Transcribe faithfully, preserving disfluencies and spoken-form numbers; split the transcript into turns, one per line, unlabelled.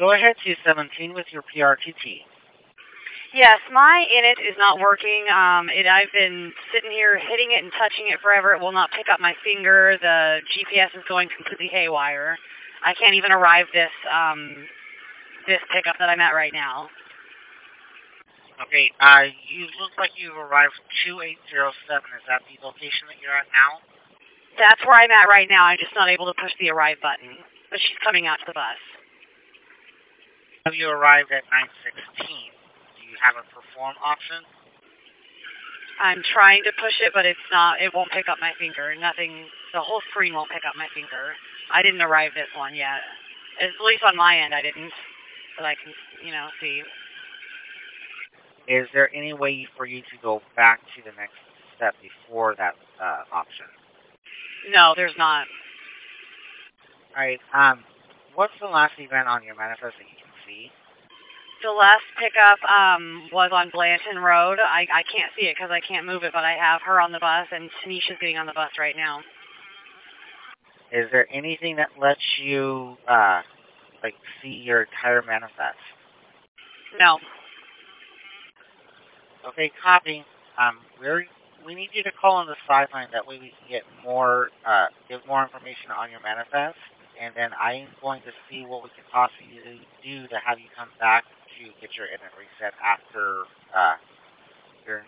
Go ahead, two seventeen, with your P R T T.
Yes, my init is not working. Um, it, I've been sitting here hitting it and touching it forever. It will not pick up my finger. The G P S is going completely haywire. I can't even arrive this um, this pickup that I'm at right now.
Okay, uh, you look like you've arrived two eight zero seven. Is that the location that you're at now?
That's where I'm at right now. I'm just not able to push the arrive button. But she's coming out to the bus.
Have you arrived at nine sixteen? Do you have a perform option?
I'm trying to push it, but it's not. It won't pick up my finger. Nothing. The whole screen won't pick up my finger. I didn't arrive this one yet. At least on my end, I didn't. But I can, you know, see.
Is there any way for you to go back to the next step before that uh, option?
No, there's not.
All right. Um, what's the last event on your manifest that you can see?
The last pickup um, was on Blanton Road. I, I can't see it because I can't move it, but I have her on the bus, and Tanisha's getting on the bus right now.
Is there anything that lets you, uh, like, see your entire manifest?
No.
Okay, copy. Um, we're, we need you to call on the sideline. That way we can get more, uh, get more information on your manifest. And then I'm going to see what we can possibly do to have you come back to get your internet reset after uh,